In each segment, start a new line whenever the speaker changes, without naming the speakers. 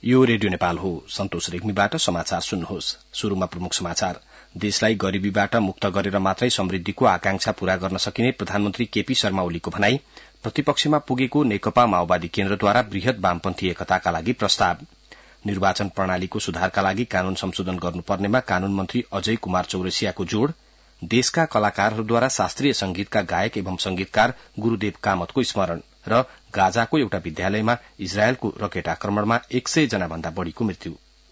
यो रेडियो नेपाल हो। सन्तोष रेग्मीबाट समाचार सुन्नुहोस्। शुरूमा प्रमुख समाचार। देशलाई गरीबीबाट मुक्त गरेर मात्रै समृद्धिको आकांक्षा पूरा गर्न सकिने प्रधानमन्त्री केपी शर्मा ओलीको भनाई। प्रतिपक्षमा पुगेको नेकपा माओवादी केन्द्रद्वारा वृहत वामपन्थी एकताका लागि प्रस्ताव। निर्वाचन प्रणालीको सुधारका लागि कानून संशोधन गर्नुपर्नेमा कानून मन्त्री अजय कुमार चौरसियाको जोड़। देशका कलाकारहरूद्वारा शास्त्रीय संगीतका गायक एवं संगीतकार गुरूदेव कामतको स्मरण र गाजाको एउटा विद्यालयमा इजरायलको रकेट आक्रमणमा 100 जना भन्दा बढ़ीको मृत्यु।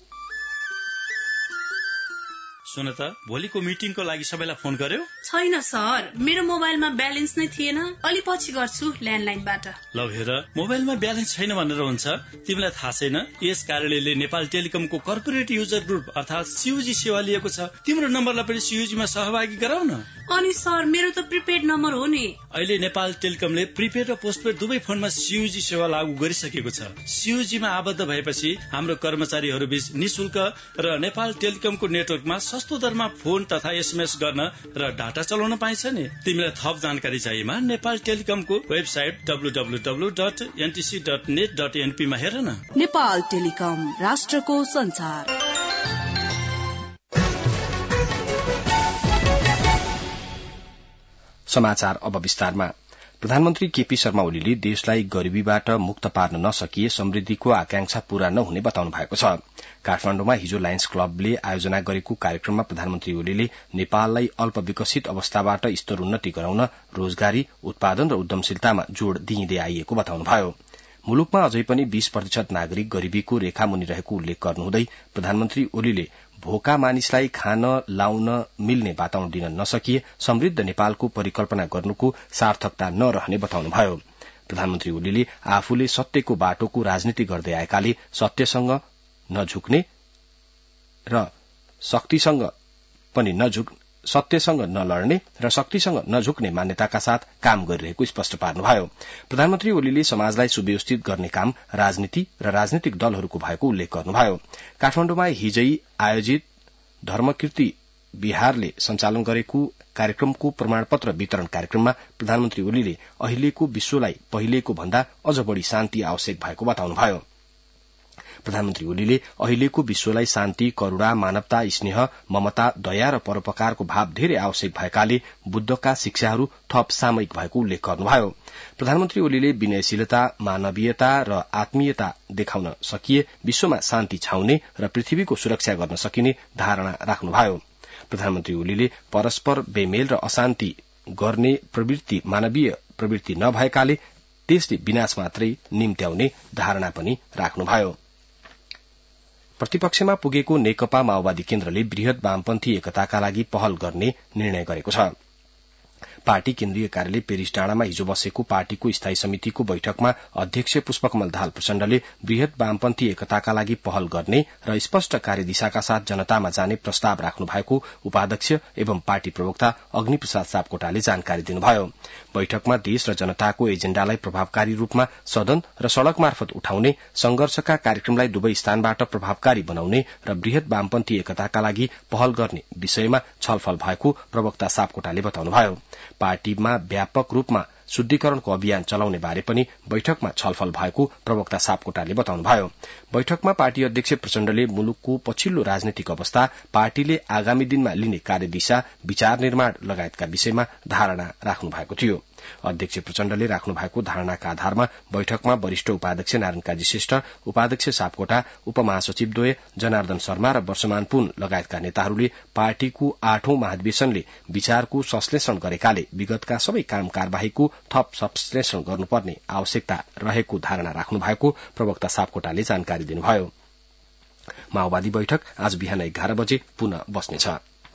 सुन त, भोलिको मिटिङको लागि सबैलाई फोन गर्यो?
छैन सर, मेरो मोबाइलमा ब्यालेन्स नै थिएन। अलि पछि गर्छु ल्यान्डलाइनबाट।
ल हेर, मोबाइलमा ब्यालेन्स छैन भनेर हुन्छ? तिमीलाई थाहा छैन यस कार्यालयले नेपाल टेलिकमको कर्पोरेट युजर ग्रुप अर्थात सीयूजी सेवा लिएको छ। तिम्रो नम्बरलाई पनि सीयूजीमा सहभागी गराउ न।
अनि सर, मेरो त प्रिपेड नम्बर हो नि।
अहिले नेपाल टेलिकमले प्रिपेड र पोस्टपेड दुवै फोनमा सीयूजी सेवा लागू गरिसकेको छ। सीयूजीमा आबद्ध भएपछि हाम्रो कर्मचारीहरू बीच निशुल्क र नेपाल टेलिकमको नेटवर्कमा सस्तो दरमा फोन तथा एसएमएस गर्न र डाटा चलाउन पाइन्छ नि। तिमीलाई थप जानकारी चाहिएमा नेपाल टेलिकमको वेबसाइट www.ntc.net.np मा हेर न।
नेपाल टेलिकम, राष्ट्रको संचार।
समाचार अब विस्तारमा। प्रधानमन्त्री केपी शर्मा ओलीले देशलाई गरीबीबाट मुक्त पार्न नसकिए समृद्धिको आकांक्षा पूरा नहुने बताउनु भएको छ। काठमाण्डुमा हिजो लायन्स क्लबले आयोजना गरेको कार्यक्रममा प्रधानमन्त्री ओलीले नेपाललाई अल्प विकसित अवस्थाबाट स्तरोन्नति गराउन रोजगारी, उत्पादन र उद्यमशीलतामा जोड़ दिइँदै आइएको बताउनुभयो। मुलुकमा अझै पनि 20% नागरिक गरीबीको रेखामुनि रहेको उल्लेख गर्नुहुँदै प्रधानमन्त्री ओलीले भोका मानिसलाई खान लाउन मिल्ने वातावरण दिन नसकिए समृद्ध नेपालको परिकल्पना गर्नुको सार्थकता नरहने बताउनुभयो। प्रधानमन्त्री ओलीले आफूले सत्यको बाटोको राजनीति गर्दै आएकाले सत्यसँग नझुक्ने र सत्यसँग नलड्ने र शक्तिसँग नझुक्ने मान्यताका साथ काम गरिरहेको स्पष्ट पार्नुभयो। प्रधानमन्त्री ओलीले समाजलाई सुव्यवस्थित गर्ने काम राजनीति र राजनीतिक दलहरूको भएको उल्लेख गर्नुभयो। काठमाण्डुमा हिजै आयोजित धर्मकीर्ति बिहारले सञ्चालन गरेको कार्यक्रमको प्रमाणपत्र वितरण कार्यक्रममा प्रधानमन्त्री ओलीले अहिलेको विश्वलाई पहिलेको भन्दा अझ बढ़ी शान्ति आवश्यक भएको बताउनुभयो। प्रधानमन्त्री ओलीले अहिलेको विश्वलाई शान्ति, करूणा, मानवता, स्नेह, ममता, दया र परोपकारको भाव धेरै आवश्यक भएकाले बुद्धका शिक्षाहरू थप सामयिक भएको उल्लेख गर्नुभयो। प्रधानमन्त्री ओलीले विनयशीलता, मानवीयता र आत्मीयता देखाउन सकिए विश्वमा शान्ति छाउने र पृथ्वीको सुरक्षा गर्न सकिने धारणा राख्नुभयो। प्रधानमन्त्री ओलीले परस्पर बेमेल र अशान्ति गर्ने प्रवृत्ति मानवीय प्रवृत्ति नभएकाले त्यसले विनाश मात्रै निम्त्याउने धारणा पनि राख्नुभयो। प्रतिपक्षमा पुगेको नेकपा माओवादी केन्द्रले वृहत वामपन्थी एकताका लागि पहल गर्ने निर्णय गरेको छ। पार्टी केन्द्रीय कार्यालय पेरिस डाँडामा हिजो बसेको पार्टीको स्थायी समितिको बैठकमा अध्यक्ष पुष्पकमल दाहाल प्रचण्डले वृहत वामपन्थी एकताका लागि पहल गर्ने र स्पष्ट कार्यदिशाका साथ जनतामा जाने प्रस्ताव राख्नु भएको उपाध्यक्ष एवं पार्टी प्रवक्ता अग्निप्रसाद सापकोटाले जानकारी दिनुभयो। बैठकमा देश र जनताको एजेण्डालाई प्रभावकारी रूपमा सदन र सड़क मार्फत उठाउने, संघर्षका कार्यक्रमलाई दुवै स्थानबाट प्रभावकारी बनाउने र वृहत वामपन्थी एकताका लागि पहल गर्ने विषयमा छलफल भएको प्रवक्ता सापकोटाले बताउनुभयो। पार्टीमा व्यापक रूपमा शुद्धिकरणको अभियान चलाउने बारे पनि बैठकमा छलफल भएको प्रवक्ता सापकोटाले बताउनुभयो। बैठकमा पार्टी अध्यक्ष प्रचण्डले मुलुकको पछिल्लो राजनैतिक अवस्था, पार्टीले आगामी दिनमा लिने कार्यदिशा, विचार निर्माण लगायतका विषयमा धारणा राख्नु भएको थियो। अध्यक्ष प्रचण्डले राख्नु भएको धारणाका आधारमा बैठकमा वरिष्ठ उपाध्यक्ष नारायण काजी श्रेष्ठ, उपाध्यक्ष सापकोटा, उपमहासचिव द्वय जनार्दन शर्मा र वर्षमान पुन लगायतका नेताहरूले पार्टीको 8औं महाधिवेशनले विचारको संश्लेषण गरेकाले विगतका सबै काम कार्यवाहीको थप संश्लेषण गर्नुपर्ने आवश्यकता रहेको धारणा राख्नु भएको प्रवक्ता सापकोटाले जानकारी दिनुभयो। माओवादी बैठक आज बिहान 11 बजे पुनः बस्नेछ।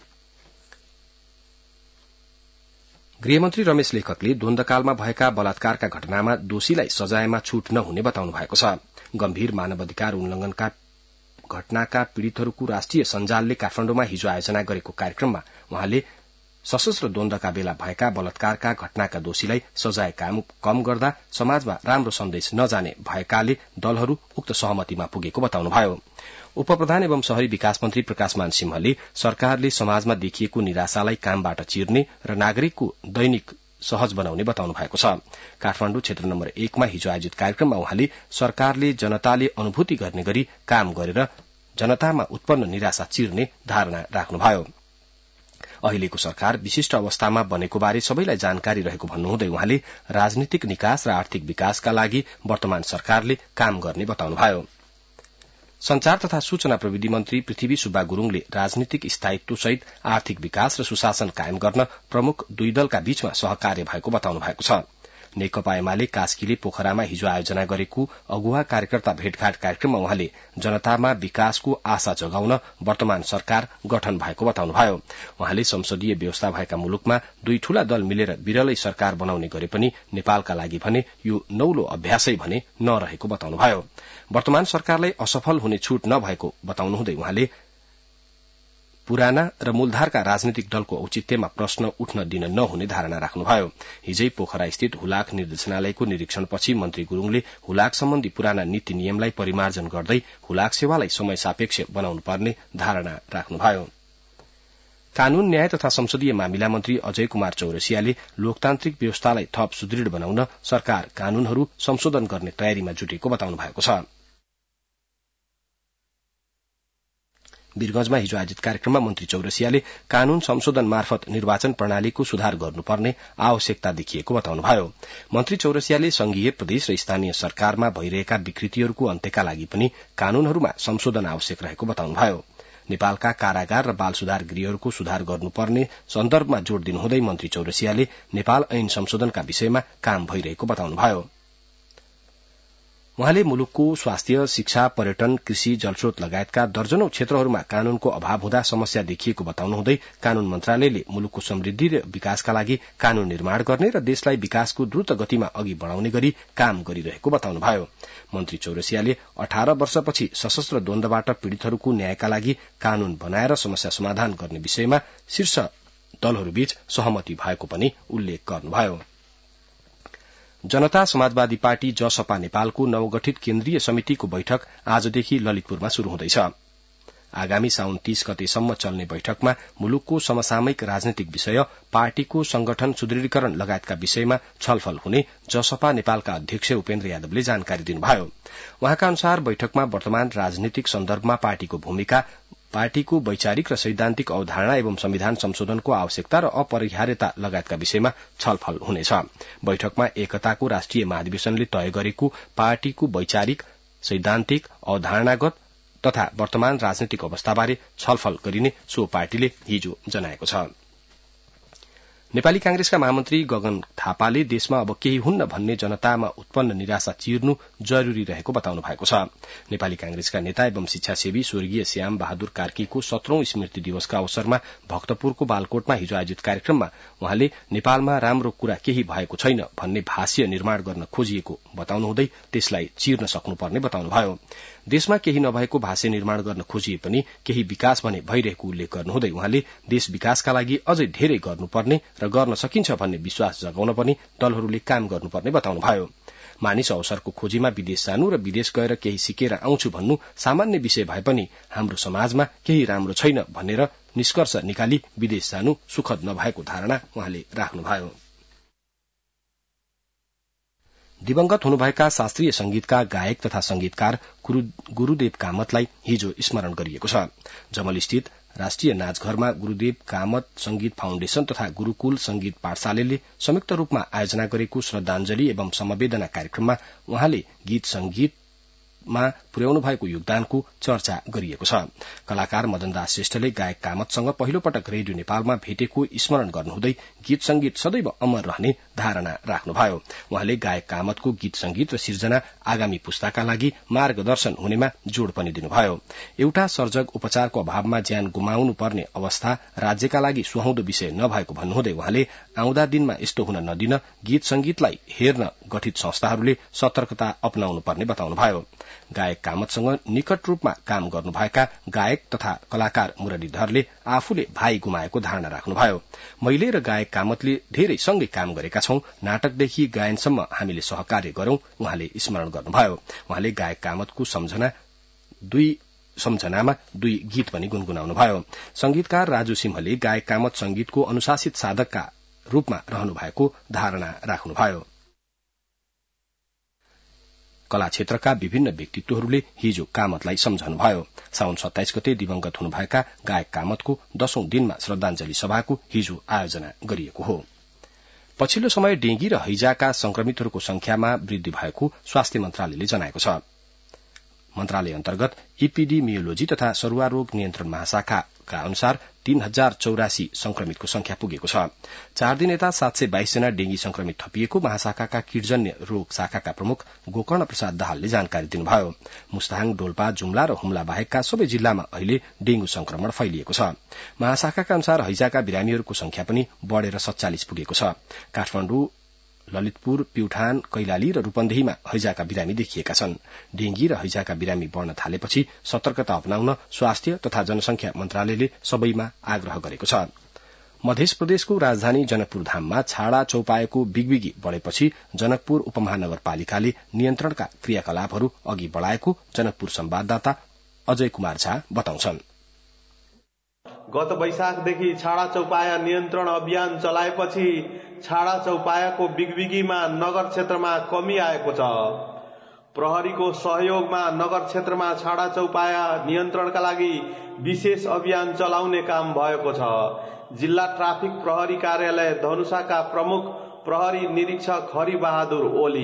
गृहमन्त्री रमेश लेखकले द्वन्द्वकालमा भएका बलात्कारका घटनामा दोषीलाई सजायमा छूट नहुने बताउनु भएको छ। गम्भीर मानवाधिकार उल्लंघनका घटनाका पीड़ितहरूको राष्ट्रिय सञ्जालले काठमाण्डुमा हिजो आयोजना गरेको कार्यक्रममा उहाँले सशस्त्र द्वन्द्वका बेला भएका बलात्कारका घटनाका दोषीलाई सजाय कम गर्दा समाजमा राम्रो सन्देश नजाने भएकाले दलहरू उक्त सहमतिमा पुगेको बताउनुभयो। उपप्रधान एवं शहरी विकास मन्त्री प्रकाशमान सिंहले सरकारले समाजमा देखिएको निराशालाई कामबाट चिर्ने र नागरिकको दैनिक सहज बनाउने बताउनु भएको छ। काठमाडौँ क्षेत्र नम्बर 1 मा हिजो आयोजित कार्यक्रममा उहाँले सरकारले जनताले अनुभूति गर्ने गरी काम गरेर जनतामा उत्पन्न निराशा चिर्ने धारणा राख्नुभयो। अहिलेको सरकार विशिष्ट अवस्थामा बनेको बारे सबैलाई जानकारी रहेको भन्नुहुँदै उहाँले राजनीतिक निकास र आर्थिक विकासका लागि वर्तमान सरकारले काम गर्ने बताउनुभयो। संचार तथा सूचना प्रविधि मन्त्री पृथ्वी सुब्बा गुरूङले राजनीतिक स्थायित्वसहित आर्थिक विकास र सुशासन कायम गर्न प्रमुख दुई दलका बीचमा सहकार्य भएको बताउनु भएको छ। नेकपा एमाले कास्कीले पोखरामा हिजो आयोजना गरेको अगुवा कार्यकर्ता भेटघाट कार्यक्रममा उहाँले जनतामा विकासको आशा जगाउन वर्तमान सरकार गठन भएको बताउनुभयो। उहाँले संसदीय व्यवस्था भएका मुलुकमा दुई ठूला दल मिलेर विरलै सरकार बनाउने गरे पनि नेपालका लागि भने यो नौलो अभ्यासै भने नरहेको बताउनुभयो। वर्तमान सरकारलाई असफल हुने छूट नभएको बताउनुहुँदै उहाँले पुराना र मूलधारका राजनीतिक दलको औचित्यमा प्रश्न उठ्न दिन नहुने धारणा राख्नुभयो। हिजै पोखरा स्थित हुलाक निर्देशनालयको निरीक्षणपछि मन्त्री गुरूङले हुलाक सम्बन्धी पुराना नीति नियमलाई परिमार्जन गर्दै हुलाक सेवालाई समय सापेक्ष बनाउनु पर्ने धारणा राख्नुभयो। कानून न्याय तथा संसदीय मामिला मन्त्री अजय कुमार चौरसियाले लोकतान्त्रिक व्यवस्थालाई थप सुदृढ़ बनाउन सरकार कानूनहरू संशोधन गर्ने तयारीमा जुटेको बताउनु भएको छ। वीरगंजमा हिजो आयोजित कार्यक्रममा मन्त्री चौरसियाले कानून संशोधन मार्फत निर्वाचन प्रणालीको सुधार गर्नुपर्ने आवश्यकता देखिएको बताउनुभयो। मन्त्री चौरसियाले संघीय प्रदेश र स्थानीय सरकारमा भइरहेका विकृतिहरूको अन्त्यका लागि पनि कानूनहरूमा संशोधन आवश्यक रहेको बताउनुभयो। नेपालका कारागार र बाल सुधार गृहहरूको सुधार गर्नुपर्ने सन्दर्भमा जोड़ दिनुहुँदै मन्त्री चौरसियाले नेपाल ऐन संशोधनका विषयमा काम भइरहेको बताउनुभयो। उहाँले मुलुकको स्वास्थ्य, शिक्षा, पर्यटन, कृषि, जलस्रोत लगायतका दर्जनौं क्षेत्रहरूमा कानूनको अभाव हुँदा समस्या देखिएको बताउनुहुँदै कानून मन्त्रालयले मुलुकको समृद्धि र विकासका लागि कानून निर्माण गर्ने र देशलाई विकासको द्रुत गतिमा अघि बढ़ाउने गरी काम गरिरहेको बताउनुभयो। मन्त्री चौरसियाले 18 वर्षपछि सशस्त्र द्वन्द्वबाट पीड़ितहरूको न्यायका लागि कानून बनाएर समस्या समाधान गर्ने विषयमा शीर्ष दलहरूबीच सहमति भएको पनि उल्लेख गर्नुभयो। जनता समाजवादी पार्टी जसपा नेपालको नवगठित केन्द्रीय समितिको बैठक आजदेखि ललितपुरमा शुरू हुँदैछ। आगामी साउन 30 गतेसम्म चल्ने बैठकमा मुलुकको समसामयिक राजनीतिक विषय, पार्टीको संगठन सुदृढीकरण लगायतका विषयमा छलफल हुने जसपा नेपालका अध्यक्ष उपेन्द्र यादवले जानकारी दिनुभयो। उहाँका अनुसार बैठकमा वर्तमान राजनीतिक सन्दर्भमा पार्टीको भूमिका, पार्टीको वैचारिक र सैद्धान्तिक अवधारणा एवं संविधान संशोधनको आवश्यकता र अपरिहार्यता लगायतका विषयमा छलफल हुनेछ। बैठकमा एकताको राष्ट्रिय महाधिवेशनले तय गरेको पार्टीको वैचारिक, सैद्धान्तिक, अवधारणागत तथा वर्तमान राजनीतिक अवस्थाबारे छलफल गरिने सो पार्टीले हिजो जनाएको छ। नेपाली कांग्रेसका महामन्त्री गगन थापाले देशमा अब केही हुन्न भन्ने जनतामा उत्पन्न निराशा चिर्नु जरूरी रहेको बताउनु भएको छ। नेपाली कांग्रेसका नेता एवं शिक्षासेवी स्वर्गीय श्याम बहादुर कार्कीको 17औं स्मृति दिवसका अवसरमा भक्तपुरको बालकोटमा हिजो आयोजित कार्यक्रममा उहाँले नेपालमा राम्रो कुरा केही भएको छैन भन्ने भाष्य निर्माण गर्न खोजिएको बताउनुहुँदै त्यसलाई चिर्न सक्नुपर्ने बताउनुभयो। देशमा केही नभएको भाष्य निर्माण गर्न खोजिए पनि केही विकास भने भइरहेको उल्लेख गर्नुहुँदै उहाँले देश विकासका लागि अझै धेरै गर्नुपर्ने र गर्न सकिन्छ भन्ने विश्वास जगाउन पनि दलहरूले काम गर्नुपर्ने बताउनुभयो। मानिस अवसरको खोजीमा विदेश जानु र विदेश गएर केही सिकेर आउँछु भन्नु सामान्य विषय भए पनि हाम्रो समाजमा केही राम्रो छैन भनेर निष्कर्ष निकाली विदेश जानु सुखद नभएको धारणा उहाँले राख्नुभयो। दिवंगत हुनुभएका शास्त्रीय संगीतका गायक तथा संगीतकार गुरूदेव कामतलाई हिजो स्मरण गरिएको छ। जमल स्थित राष्ट्रिय नाचघरमा गुरूदेव कामत संगीत फाउन्डेशन तथा गुरूकुल संगीत पाठशालाले संयुक्त रूपमा आयोजना गरेको श्रद्धाञ्जली एवं समवेदना कार्यक्रममा उहाँले गीत संगीतमा पुर्याउनु भएको योगदानको चर्चा गरिएको छ। कलाकार मदनदास श्रेष्ठले गायक कामतसँग पहिलो पटक रेडियो नेपालमा भेटेको स्मरण गर्नुहुँदै गीत संगीत सदैव अमर रहने धारणा राख्नुभयो। उहाँले गायक कामतको गीत संगीत र सिर्जना आगामी पुस्ताका लागि मार्गदर्शन हुनेमा जोड़ पनि दिनुभयो। एउटा सर्जक उपचारको अभावमा ज्यान गुमाउनु पर्ने अवस्था राज्यका लागि सुहाउँदो विषय नभएको भन्नुहुँदै उहाँले आउँदा दिनमा यस्तो हुन नदिन गीत संगीतलाई हेर्न गठित संस्थाहरूले सतर्कता अपनाउनु पर्ने बताउनुभयो। गायक कामतसँग निकट रूपमा काम गर्नुभएका गायक तथा कलाकार मुरलीधरले आफूले भाइ गुमाएको धारणा राख्नुभयो। मैले र गायक कामतले धेरै सँगै काम गरेका छौं, नाटकदेखि गायनसम्म हामीले सहकार्य गरौं उहाँले स्मरण गर्नुभयो। उहाँले गायक कामतको सम्झनामा दुई गीत पनि गुनगुनाउनुभयो। संगीतकार राजु सिंहले गायक कामत संगीतको अनुशासित साधकका रूपमा रहनु भएको धारणा राख्नुभयो। कला क्षेत्रका विभिन्न व्यक्तित्वहरूले हिजो कामतलाई सम्झनुभयो। साउन 27 गते दिवंगत हुनुभएका गायक कामतको 10औं दिनमा श्रद्धाञ्जली सभाको हिजो आयोजना गरिएको हो। पछिल्लो समय डेंगी र हैजाका संक्रमितहरूको संख्यामा वृद्धि भएको स्वास्थ्य मन्त्रालयले जनाएको छ। मन्त्रालय अन्तर्गत इपिडेमियोलोजी तथा सरुवा रोग नियन्त्रण महाशाखाका अनुसार 3084 संक्रमितको संख्या पुगेको छ। 4 दिन यता 722 जना डेंगी संक्रमित थपिएको महाशाखाका कीटजन्य रोग शाखाका प्रमुख गोकर्ण प्रसाद दाहालले जानकारी दिनुभयो। मुस्ताङ, डोल्पा, जुम्ला र हुम्ला बाहेकका सबै जिल्लामा अहिले डेंगू संक्रमण फैलिएको छ। महाशाखाका अनुसार हैजाका बिरामीहरूको संख्या पनि बढ़ेर 47 पुगेको छ। काठमाडौँ, ललितपुर, प्युठान, कैलाली र रूपन्देहीमा हैजाका बिरामी देखिएका छन्। डेंगी र हैजाका बिरामी बढ़न थालेपछि सतर्कता अपनाउन स्वास्थ्य तथा जनसंख्या मन्त्रालयले सबैमा आग्रह गरेको छ। मध्य प्रदेशको राजधानी जनकपुर धाममा छाडा चौपाएको बिगबिगी बढ़ेपछि जनकपुर उपमहानगरपालिकाले नियन्त्रणका क्रियाकलापहरू अघि बढ़ाएको जनकपुर संवाददाता अजय कुमार झा बताउँछन्।
गत वैशाखदेखि छाडा चौपाया नियन्त्रण अभियान चलाएपछि छाडा चौपायाको बिगबिगीमा नगर क्षेत्रमा कमी आएको छ। प्रहरीको सहयोगमा नगर क्षेत्रमा छाडा चौपाया नियन्त्रणका लागि विशेष अभियान चलाउने काम भएको छ। जिल्ला ट्राफिक प्रहरी कार्यालय धनुषाका प्रमुख प्रहरी निरीक्षक हरि बहादुर ओली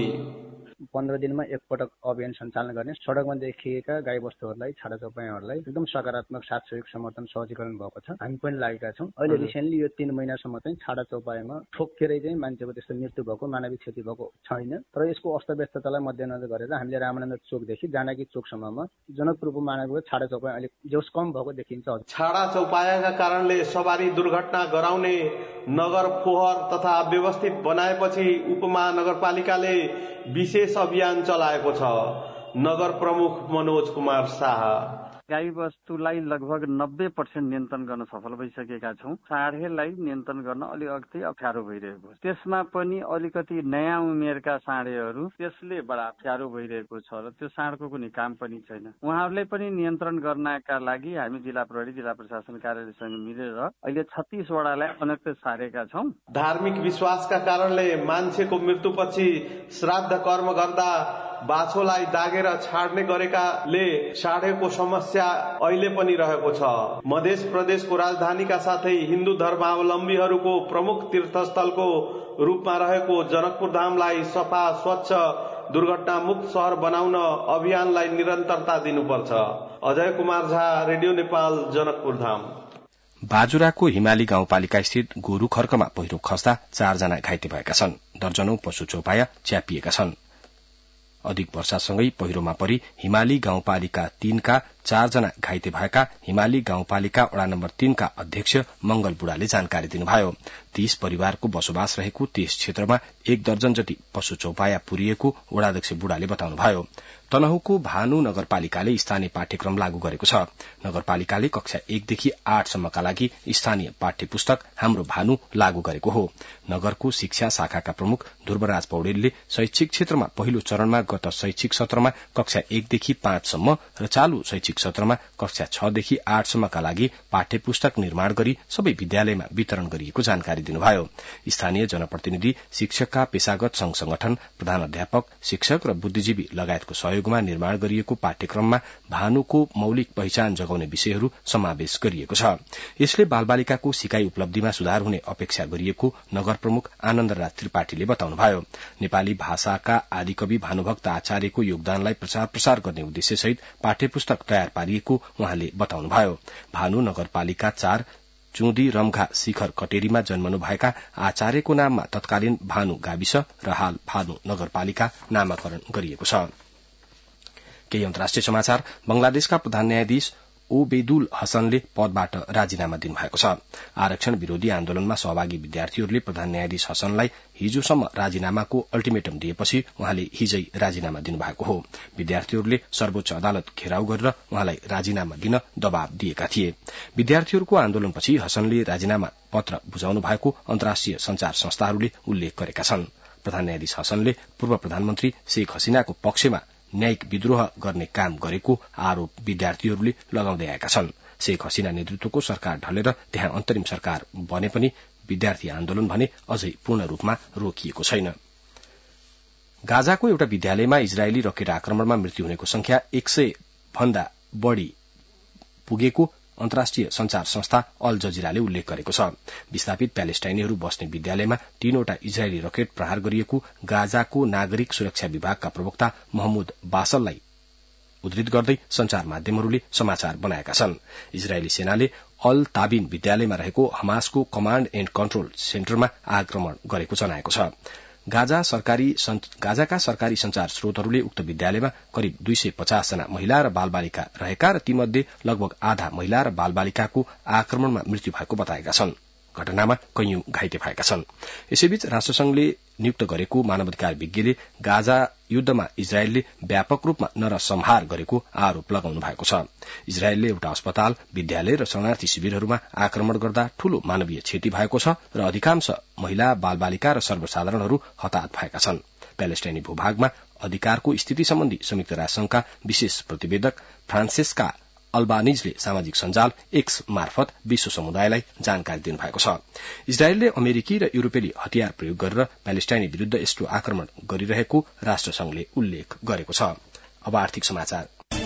15 दिनमा एकपटक अभियान सञ्चालन गर्ने, सड़कमा देखिएका गाई वस्तुहरूलाई, छाडा चौपायाहरूलाई एकदम सकारात्मक साथ सहयोग समर्थन सहजीकरण भएको छ। हामी पनि लागेका छौं। अहिले रिसेन्टली यो 3 महिनासम्म चाहिँ छाडा चौपायामा ठोक्केरै चाहिँ मान्छेको त्यस्तो मृत्यु भएको, मानवीय क्षति भएको छैन। तर यसको अस्तव्यस्ततालाई मध्यनजर गरेर हामीले रामानन्द चोकदेखि जानकी चोकसम्ममा जनकपुर उपमहानगरको छाडा चौपाया अलिक जोस कम भएको देखिन्छ।
छाडा चौपायाका कारणले सवारी दुर्घटना गराउने नगर फोहोर तथा व्यवस्थित बनाएपछि उपमहानगरपालिकाले विशेष अभियान चलाएको छ। नगर प्रमुख मनोज कुमार शाह
गाई वस्तुलाई लगभग 90% नियन्त्रण गर्न सफल भइसकेका छौं। साँढेलाई नियन्त्रण गर्न अलिकति अप्ठ्यारो भइरहेको, त्यसमा पनि अलिकति नयाँ उमेरका साँढेहरू, त्यसले बडा अप्ठ्यारो भइरहेको छ र त्यो साँढको कुनै काम पनि छैन। उहाँहरूलाई पनि नियन्त्रण गर्नका लागि हामी जिल्ला प्रहरी, जिल्ला प्रशासन कार्यालयसँग मिलेर अहिले 36 वडालाई अनक्त सारेका छौं।
धार्मिक विश्वासका कारणले मान्छेको मृत्युपछि श्राद्ध कर्म गर्दा बाछोलाई दागेर छाड्ने गरेकाले साँढेको समस्या अहिले पनि रहेको छ। मध्य प्रदेशको राजधानीका साथै हिन्दू धर्मावलम्बीहरूको प्रमुख तीर्थस्थलको रूपमा रहेको जनकपुर धामलाई सफा, स्वच्छ, दुर्घटना मुक्त शहर बनाउन अभियानलाई निरन्तरता दिनुपर्छ। अजय कुमार झा, रेडियो नेपाल, जनकपुर धाम।
बाजुराको हिमाली गाउँपालिका स्थित गोरु खर्कमा पहिरो खस्दा 4 जना घाइते भएका छन्। दर्जनौं पशु चौपाया च्यापिएका छन्। अधिक वर्षासँगै पहिरोमा परि हिमाली गाउँपालिका 3 का 4 जना घाइते भएका हिमाली गाउँपालिका वडा नम्बर 3 का अध्यक्ष मंगल बुढाले जानकारी दिनुभयो। 30 परिवारको बसोबास रहेको त्यस क्षेत्रमा 1 दर्जन जति पशु चौपाया पुरिएको वडाध्यक्ष बुढाले बताउनुभयो। तनहुको भानु नगरपालिकाले स्थानीय पाठ्यक्रम लागू गरेको छ। नगरपालिकाले कक्षा 1 देखि 8 सम्मका लागि स्थानीय पाठ्य पुस्तक हाम्रो भानु लागू गरेको हो। नगरको शिक्षा शाखाका प्रमुख ध्रुवराज पौडेलले शैक्षिक क्षेत्रमा पहिलो चरणमा गत शैक्षिक सत्रमा कक्षा 1 देखि 5 सम्म र चालू शैक्षिक सत्रमा कक्षा 6 देखि 8 सम्मका लागि पाठ्य पुस्तक निर्माण गरी सबै विद्यालयमा वितरण गरिएको जानकारी दिनुभयो। स्थानीय जनप्रतिनिधि, शिक्षकका पेशागत संघ संगठन, प्रधान अध्यापक, शिक्षक र बुद्धिजीवी लगायतको सहयोगमा निर्माण गरिएको पाठ्यक्रममा भानुको मौलिक पहिचान जगाउने विषयहरू समावेश गरिएको छ। यसले बालबालिकाको सिकाई उपलब्धिमा सुधार हुने अपेक्षा गरिएको नगर प्रमुख आनन्दराज त्रिपाठीले बताउनुभयो। नेपाली भाषाका आदिकवि भानुभक्त आचार्यको योगदानलाई प्रचार प्रसार गर्ने उद्देश्यसहित पाठ्य पुस्तक तयार पारिएको उहाँले बताउनुभयो। भानु नगरपालिका 4 चुदी रम्घा शिखर कटेरीमा जन्मनुभएका आचार्यको नाममा तत्कालीन भानु गाविस र हाल भानु नगरपालिका नामाकरण गरिएको छ। केही अन्तर्राष्ट्रिय समाचार। बंगलादेशका प्रधान न्यायाधीश ओबेदुल हसनले पदबाट राजीनामा दिनुभएको छ। आरक्षण विरोधी आन्दोलनमा सहभागी विद्यार्थीहरूले प्रधान न्यायाधीश हसनलाई हिजोसम्म राजीनामाको अल्टिमेटम दिएपछि उहाँले हिजै राजीनामा दिनुभएको हो। विद्यार्थीहरूले सर्वोच्च अदालत घेराउ गरेर उहाँलाई राजीनामा दिन दबाव दिएका थिए। विद्यार्थीहरूको आन्दोलनपछि हसनले राजीनामा पत्र बुझाउनु भएको अन्तर्राष्ट्रिय संचार संस्थाहरूले उल्लेख गरेका छन्। प्रधान न्यायाधीश हसनले पूर्व प्रधानमन्त्री शेख हसिनाको पक्षमा न्यायिक विद्रोह गर्ने काम गरेको आरोप विद्यार्थीहरूले लगाउँदै आएका छन्। शेख हसिना नेतृत्वको सरकार ढलेर त्यहाँ अन्तरिम सरकार बने पनि विद्यार्थी आन्दोलन भने अझै पूर्ण रूपमा रोकिएको छैन। गाजाको एउटा विद्यालयमा इजरायली रकेट आक्रमणमा मृत्यु हुनेको संख्या 100 भन्दा बढ़ी पुगेको अन्तर्राष्ट्रिय संचार संस्था अल जजिराले उल्लेख गरेको छ। विस्थापित प्यालेस्टाइनीहरू बस्ने विद्यालयमा 3वटा इजरायली रकेट प्रहार गरिएको गाजाको नागरिक सुरक्षा विभागका प्रवक्ता महमुद बासललाई उद्धृत गर्दै संचार माध्यमहरूले समाचार बनाएका छन्। इजरायली सेनाले अल ताबिन विद्यालयमा रहेको हमासको कमाण्ड एण्ड कन्ट्रोल सेन्टरमा आक्रमण गरेको जनाएको छ। गाजाका सरकारी संचार स्रोतहरूले उक्त विद्यालयमा करिब 250 जना महिला र बालबालिका रहेका र तीमध्ये लगभग आधा महिला र बालबालिकाको आक्रमणमा मृत्यु भएको बताएका छन्। घटनामा कैयौं घाइते भएका छन्। यसैबीच राष्ट्रसंघले नियुक्त गरेको मानवाधिकार विज्ञले गाजा युद्धमा इजरायलले व्यापक रूपमा नरसंहार गरेको आरोप लगाउनु भएको छ। इजरायलले एउटा अस्पताल, विद्यालय र शरणार्थी शिविरहरूमा आक्रमण गर्दा ठूलो मानवीय क्षति भएको छ र अधिकांश महिला, बालबालिका र सर्वसाधारणहरू हताहत भएका छन्। प्यालेस्टाइनी भूभागमा अधिकारको स्थिति सम्बन्धी संयुक्त राष्ट्रसंघका विशेष प्रतिवेदक फ्रान्सेस्का अल्बानिजले सामाजिक सञ्जाल एक्स मार्फत विश्व समुदायलाई जानकारी दिनुभएको छ। इजरायलले अमेरिकी र युरोपेली हतियार प्रयोग गरेर प्यालेस्टाइनी विरूद्ध यस्तो आक्रमण गरिरहेको राष्ट्रसंघले उल्लेख गरेको छ। अब आर्थिक समाचार।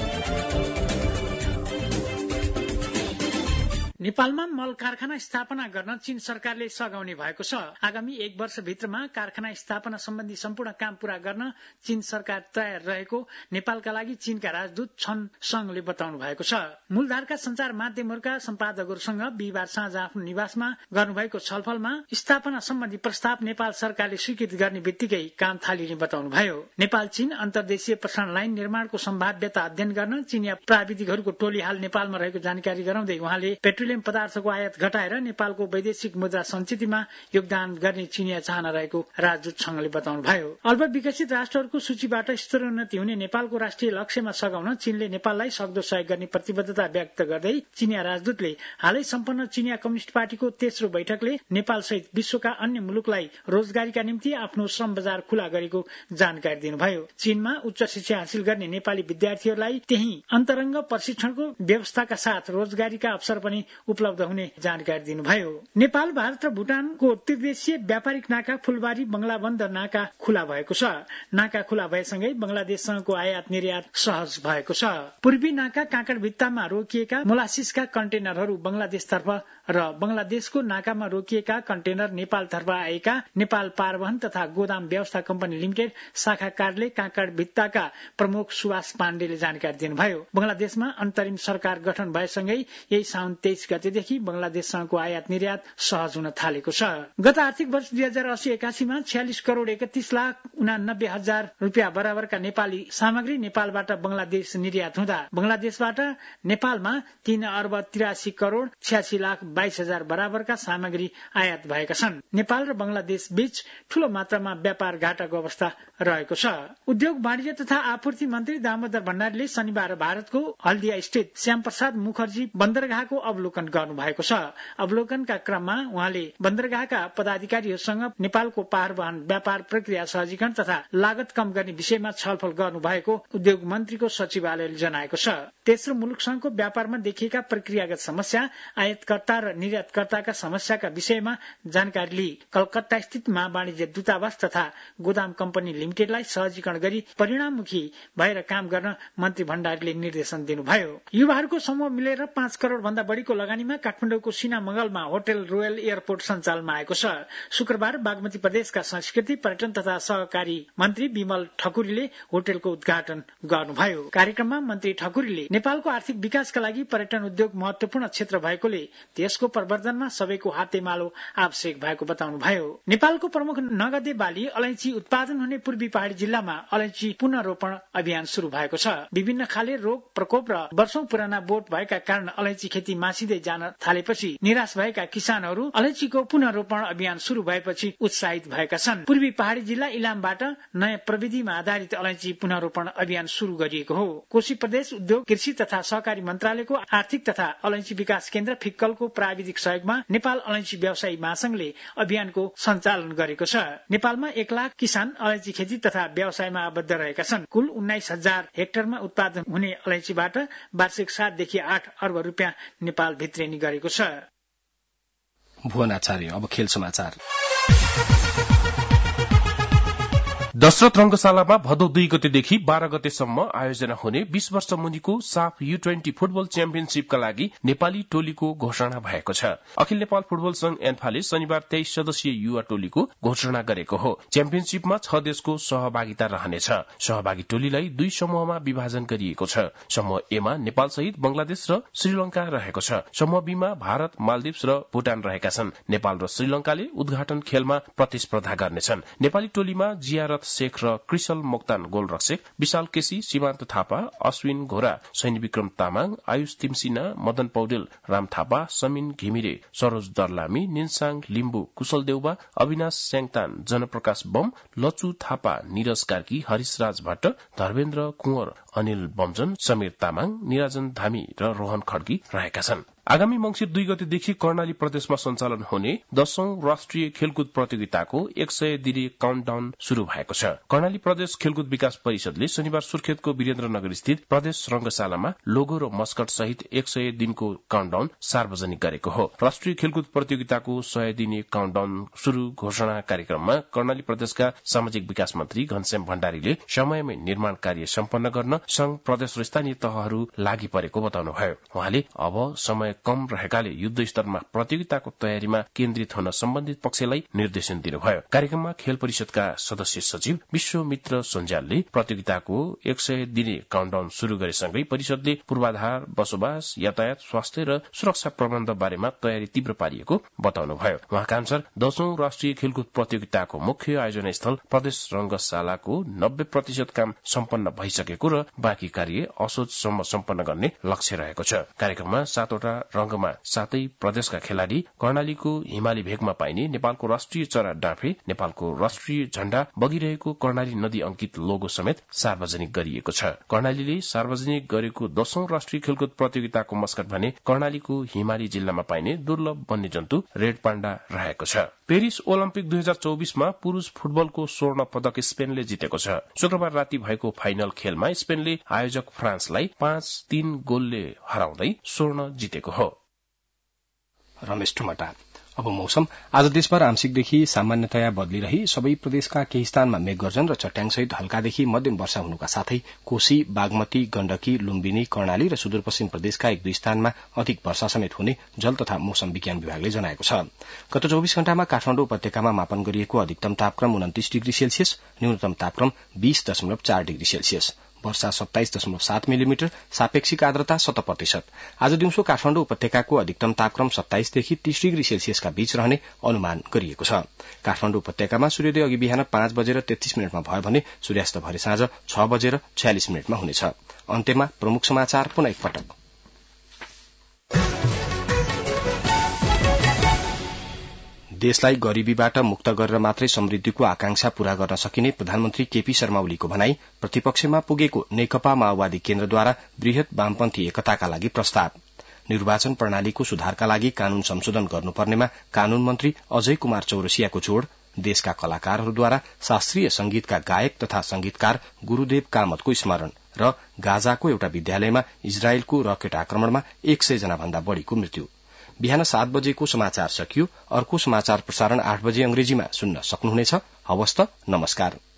नेपालमा मल कारखाना स्थापना गर्न चीन सरकारले सघाउने भएको छ। आगामी 1 वर्षभित्रमा कारखाना स्थापना सम्बन्धी सम्पूर्ण काम पूरा गर्न चीन सरकार तयार रहेको नेपालका लागि चीनका राजदूत छन संघले बताउनु भएको छ। मूलधारका संचार माध्यमहरूका सम्पादकहरूसँग बिहिबार साँझ आफ्नो निवासमा गर्नुभएको छलफलमा स्थापना सम्बन्धी प्रस्ताव नेपाल सरकारले स्वीकृत गर्ने बित्तिकै काम थालिने बताउनुभयो। नेपाल चीन अन्तर्देशीय प्रसारण लाइन निर्माणको सम्भाव्यता अध्ययन गर्न चीनिया प्राविधिकहरूको टोली हाल नेपालमा रहेको जानकारी गराउँदै उहाँले पेट्रोलियम पदार्थको आयात घटाएर नेपालको वैदेशिक मुद्रा सञ्चितमा योगदान गर्ने चिनिया चाहना रहेको राजदूत संघले बताउनुभयो। अल्प विकसित राष्ट्रहरूको सूचीबाट स्तरोन्नति हुने नेपालको राष्ट्रिय लक्ष्यमा सघाउन चीनले नेपाललाई सक्दो सहयोग गर्ने प्रतिबद्धता व्यक्त गर्दै चिनिया राजदूतले हालै सम्पन्न चिनिया कम्युनिष्ट पार्टीको तेस्रो बैठकले नेपाल सहित विश्वका अन्य मुलुकलाई रोजगारीका निम्ति आफ्नो श्रम बजार खुला गरेको जानकारी दिनुभयो। चीनमा उच्च शिक्षा हासिल गर्ने नेपाली विद्यार्थीहरूलाई त्यही अन्तरंग प्रशिक्षणको व्यवस्थाका साथ रोजगारीका अवसर पनि उपलब्ध हुने जानकारी दिनुभयो। नेपाल, भारत र भुटानको त्रिदेशीय व्यापारिक नाका फुलबारी बंगलाबन्द नाका खुला भएको छ। नाका खुला भएसँगै बंगलादेशसँगको आयात निर्यात सहज भएको छ। पूर्वी नाका काँकडभित्तामा रोकिएका मोलासिसका कन्टेनरहरू बंगलादेशतर्फ र बंगलादेशको नाकामा रोकिएका कन्टेनर नेपालतर्फ आएका नेपाल पारवहन तथा गोदाम व्यवस्था कम्पनी लिमिटेड शाखा कार्यालय काँकडभित्ताका प्रमुख सुभाष पाण्डेले जानकारी दिनुभयो। बंगलादेशमा अन्तरिम सरकार गठन भएसँगै यही साउन 23 गतेदेखि बंगलादेशसँगको आयात निर्यात सहज हुन थालेको छ। गत आर्थिक वर्ष 2080-81 मा 46 करोड़ 31,89,000 रुपियाँ बराबरका नेपाली सामग्री नेपालबाट बंगलादेश निर्यात हुँदा बंगलादेशबाट नेपालमा 3 अर्ब 83 करोड़ 86,22,000 बराबरका सामग्री आयात भएका छन्। नेपाल र बंगलादेश बीच ठूलो मात्रामा व्यापार घाटाको अवस्था रहेको छ। उद्योग वाणिज्य तथा आपूर्ति मन्त्री दामोदर भण्डारीले शनिबार भारतको हल्दिया स्थित श्यामप्रसाद मुखर्जी बन्दरगाहको अवलोकन गर्नु भएको छ। अवलोकनका क्रममा उहाँले बन्दरगाहका पदाधिकारीहरूसँग नेपालको पारवहन व्यापार प्रक्रिया सहजीकरण तथा लागत कम गर्ने विषयमा छलफल गर्नु भएको उद्योग मन्त्रीको सचिवालयले जनाएको छ। तेस्रो मुलुकसँगको व्यापारमा देखिएका प्रक्रियागत समस्या, आयातकर्ता र निर्यातकर्ताका समस्याका विषयमा जानकारी लिई कलकत्ता स्थित वाणिज्य दूतावास तथा गोदाम कम्पनी लिमिटेडलाई सहजीकरण गरी परिणाममुखी भएर काम गर्न मन्त्री भण्डारीले निर्देशन दिनुभयो। युवाहरूको समूह मिलेर 5 करोड़ भन्दा बढ़ीको लगानीमा काठमाडौँको सिना मंगलमा होटल रोयल एयरपोर्ट सञ्चालनमा आएको छ। शुक्रबार बागमती प्रदेशका संस्कृति, पर्यटन तथा सहकारी मन्त्री विमल ठकुरीले होटलको उद्घाटन गर्नुभयो। कार्यक्रममा मन्त्री ठकुरीले नेपालको आर्थिक विकासका लागि पर्यटन उद्योग महत्वपूर्ण क्षेत्र भएकोले त्यसको प्रवर्धनमा सबैको हातेमालो आवश्यक भएको बताउनुभयो। नेपालको प्रमुख नगदे बाली अलैँची उत्पादन हुने पूर्वी पहाड़ी जिल्लामा अलैँची पुनः रोपण अभियान शुरू भएको छ। विभिन्न खाले रोग प्रकोप र वर्षौं पुराना बोट भएका कारण अलैँची खेती मासिँदै जान थालेपछि निराश भएका किसानहरू अलैँचीको पुनः रोपण अभियान शुरू भएपछि उत्साहित भएका छन्। पूर्वी पहाड़ी जिल्ला इलामबाट नयाँ प्रविधिमा आधारित अलैँची पुनः रोपण अभियान शुरू गरिएको हो। कोशी प्रदेश उद्योग, कृषि तथा सहकारी मन्त्रालयको आर्थिक तथा अलैँची विकास केन्द्र फिक्कलको प्राविधिक सहयोगमा नेपाल अलैँची व्यवसायी महासंघले अभियानको सञ्चालन गरेको छ। नेपालमा 1 लाख किसान अलैँची खेती तथा व्यवसायमा आबद्ध रहेका छन्। कुल 19,000 हेक्टरमा उत्पादन हुने अलैँचीबाट वार्षिक 7 देखि 8 अर्ब रुपियाँ नेपाल भित्रिने गरेको छ।
भुवन आचार्य। अब खेल समाचार।
दशरथ रंगशालामा भदौ 2 गतेदेखि 12 गतेसम्म आयोजना हुने 20 वर्ष मुनिको साफ U20 फुटबल च्याम्पियनशीपका लागि नेपाली टोलीको घोषणा भएको छ। अखिल नेपाल फुटबल संघ एन्फाले शनिबार 23 सदस्यीय युवा टोलीको घोषणा गरेको हो। च्याम्पियनशीपमा 6 देशको सहभागिता रहनेछ। सहभागी टोलीलाई 2 समूहमा विभाजन गरिएको छ। समूह ए मा नेपाल सहित बंगलादेश र श्रीलंका रहेको छ। समूह बी मा भारत, मालदिप्स र भूटान रहेका छन्। नेपाल र श्रीलंकाले उद्घाटन खेलमा प्रतिस्पर्धा गर्नेछन्। नेपाली टोलीमा जियारत शेख र कृषल मोक्तान गोलरक्षक, विशाल केसी, सीमान्त थापा, अश्विन घोरा, सैनी विक्रम तामाङ, आयुष तिमसिना, मदन पौडेल, राम थापा, समीन घिमिरे, सरोज दर्लामी, निन्साङ लिम्बू, कुशल देउबा, अविनाश स्याङतान, जनप्रकाश बम, लचु थापा, निरज कार्की, हरिशराज भट्ट, धर्मेन्द्र कुँवर, अनिल बमजन, समीर तामाङ, निराजन धामी र रोहन खड्गी रहेका छन्। आगामी मंसिर 2 गतेदेखि कर्णाली प्रदेशमा सञ्चालन हुने 10औं राष्ट्रिय खेलकुद प्रतियोगिताको 100 दिने काउन्टडाउन शुरू भएको छ। कर्णाली प्रदेश खेलकुद विकास परिषदले शनिबार सुर्खेतको वीरेन्द्रनगर स्थित प्रदेश रंगशालामा लोगो र मस्कट सहित 100 दिनको काउन्टडाउन सार्वजनिक गरेको हो। राष्ट्रिय खेलकुद प्रतियोगिताको 100 दिने काउन्टडाउन शुरू घोषणा कार्यक्रममा कर्णाली प्रदेशका सामाजिक विकास मन्त्री घनश्याम भण्डारीले समयमै निर्माण कार्य सम्पन्न गर्न संघ, प्रदेश र स्थानीय तहहरू लागि परेको बताउनुभयो। उहाँले अब समय कम रहेकाले युद्ध स्तरमा प्रतियोगिताको तयारीमा केन्द्रित हुन सम्बन्धित पक्षलाई निर्देशन दिनुभयो। कार्यक्रममा खेल परिषदका सदस्य सचिव विश्वमित्र सञ्जालले प्रतियोगिताको 100 दिने काउन्टडाउन शुरू गरेसँगै परिषदले पूर्वाधार, बसोबास, यातायात, स्वास्थ्य र सुरक्षा प्रबन्ध बारेमा तयारी तीव्र पारिएको बताउनुभयो। उहाँका अनुसार 10औं राष्ट्रिय खेलकुद प्रतियोगिताको मुख्य आयोजना स्थल प्रदेश रंगशालाको 90% काम सम्पन्न भइसकेको र बाँकी कार्य असोजसम्म सम्पन्न गर्ने लक्ष्य रहेको छ। कार्यक्रममा 7वटा रंगमा 7 प्रदेशका खेलाड़ी, कर्णालीको हिमाली भेगमा पाइने नेपालको राष्ट्रिय चरा डाँफे, नेपालको राष्ट्रिय झण्डा बगिरहेको कर्णाली नदी अंकित लोगो समेत सार्वजनिक गरिएको छ। कर्णालीले सार्वजनिक गरेको 10औं राष्ट्रिय खेलकुद प्रतियोगिताको मस्कट भने कर्णालीको हिमाली जिल्लामा पाइने दुर्लभ वन्यजन्तु रेड पाण्डा रहेको छ। पेरिस ओलम्पिक 2024 मा पुरूष फुटबलको स्वर्ण पदक स्पेनले जितेको छ। शुक्रबार राति भएको फाइनल खेलमा स्पेनले आयोजक फ्रान्सलाई 5-3 गोलले हराउँदै स्वर्ण जितेको हो।
रमेश ठुमटा। अब मौसम। आज देशभर आंशिकदेखि सामान्यतया बदली रही सबै प्रदेशका केही स्थानमा मेघगर्जन र चट्याङसहित हल्कादेखि मध्यम वर्षा हुनुका साथै कोशी, बागमती, गण्डकी, लुम्बिनी, कर्णाली र सुदूरपश्चिम प्रदेशका 1-2 स्थानमा अधिक वर्षा समेत हुने जल तथा मौसम विज्ञान विभागले जनाएको छ। गत 24 घण्टामा काठमाडौँ उपत्यकामा मापन गरिएको अधिकतम तापक्रम 29 डिग्री सेल्सियस, न्यूनतम तापक्रम 20.4 डिग्री सेल्सियस, वर्षा 27.7 मिलिमिटर, सापेक्षिक आर्द्रता 70%। आज दिउँसो काठमाडौँ उपत्यकाको अधिकतम तापक्रम 27 देखि 30 डिग्री सेल्सियसका बीच रहने अनुमान गरिएको छ। काठमाडौँ उपत्यकामा सूर्योदय अघि बिहान 5:33 भयो भने सूर्यास्त भरे साँझ 6:46 हुनेछ। अन्त्यमा प्रमुख समाचार पुनः एकपटक। देशलाई गरिबीबाट मुक्त गरेर मात्रै समृद्धिको आकांक्षा पूरा गर्न सकिने प्रधानमन्त्री केपी शर्मा ओलीको भनाई। प्रतिपक्षमा पुगेको नेकपा माओवादी केन्द्रद्वारा वृहत वामपन्थी एकताका लागि प्रस्ताव। निर्वाचन प्रणालीको सुधारका लागि कानून संशोधन गर्नुपर्नेमा कानून मन्त्री अजय कुमार चौरसियाको जोड़। देशका कलाकारहरूद्वारा शास्त्रीय संगीतका गायक तथा संगीतकार गुरूदेव कामतको स्मरण र गाजाको एउटा विद्यालयमा इजरायलको रकेट आक्रमणमा 100 जना भन्दा बढ़ीको मृत्यु। बिहान 7 बजेको समाचार सकियो। अर्को समाचार प्रसारण 8 बजे अंग्रेजीमा सुन्न सक्नुहुनेछ। हवस् त, नमस्कार।